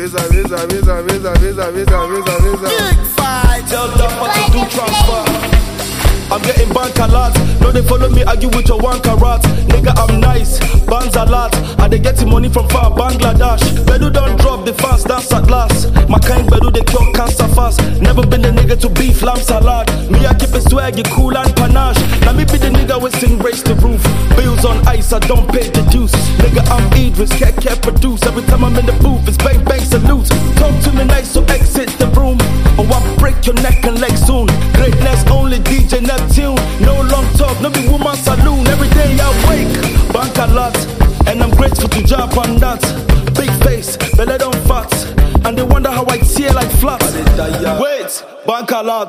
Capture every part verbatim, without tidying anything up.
visa, visa, visa, visa, visa, visa, visa, visa. Big fight. Tell them what to do transfer. I'm getting bank a lot. No, they follow me, argue with your one carat. Nigga, I'm nice, bands a lot. And they getting money from far Bangladesh. Bedu don't drop the fast, that's at last. My kind Bedu, they cure cancer fast. Never been the nigga to beef lamb salad. Me, I keep it swaggy, cool and panache. Now me be the nigga we sing raise the roof. Bills on ice, I don't pay the dues. Nigga, I'm Idris, cat cat produce. Every time I'm in the booth, it's bang bang salute. Talk to me nice, so exit the room. Or I break your neck and leg soon. Greatness only D J Neptune. No long talk, no be woman saloon. Every day I wake, bank a lot. And I'm grateful to jump on that. Big face, belly don't fat. And they wonder how I tear like flat. Wait, bank a lot.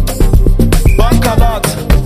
Bank a lot.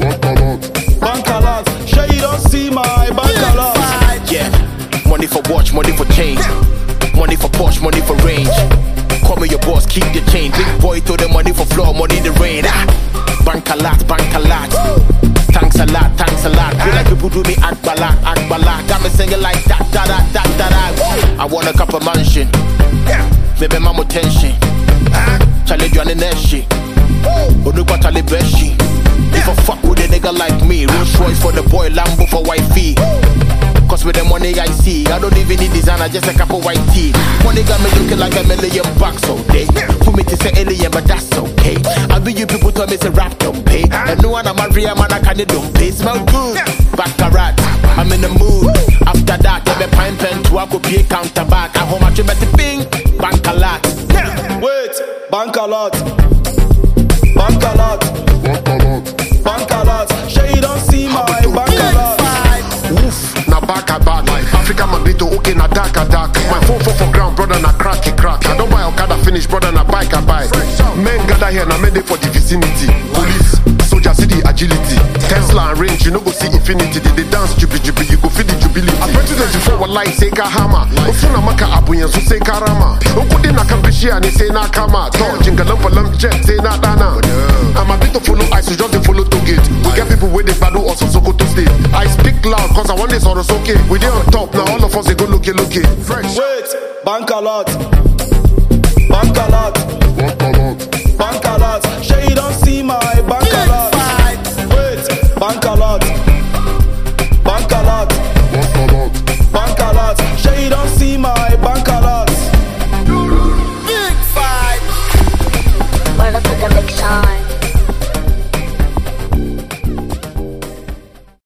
Bank a lot. Sure you don't see my bank a lot. Yeah, money for watch, money for change. Money for Porsche, money for range. Call me your boss, keep the change. Big boy throw the money for floor, money in the rain. Ah. Bank a lot, bank a lot. Thanks a lot, thanks a lot. Feel like people do me act balak, act balak. Got me singing like that, da da da da da. I want a couple mansion. Maybe my tension. Challenge you on the next shit. But look what I beshi. If I fuck with a nigga like me, Rolls Royce for the boy, Lambo for wifey. Cause with the money I see, I don't even need designer, just a couple white teeth. Money got me looking like a million bucks all day. Put me to say alien, but that's okay. I be you people tell me say rap don't pay. And no one I'm a real man, I can't don't pay. Smell good, baccarat, I'm in the mood. After that, I be pine pen to I go pay counter back. I home I trim at the ping, bank a lot. Wait, bank a lot. Bank a lot. Bank a lot. Sure you don't see my bank a lot. Woof, na back a back. Africa Magrito, okay, na dark a dark. My phone for for ground, brother, na crack a crack. I don't buy Okada finish, brother, na bike a bike. Men gather here, na men dey for the vicinity. Police, soldier, see the agility. Tesla and range, you no go see infinity. They, they dance jubi jubi, you go feel the jubility. I twenty twenty-four, wallahi, say ka hammer. Osuna maka abuyen, so say karama. Okude na kampishi, and say na kama. To, jingalam palam jet, say na dana. I'm a bit to follow I so just they follow to gate. We get people where they battle also so go to state. I speak loud, cause I want this or it's okay. We dey on top, now all of us they go looky looky. Fresh. Wait, bank a lot. Bank a lot.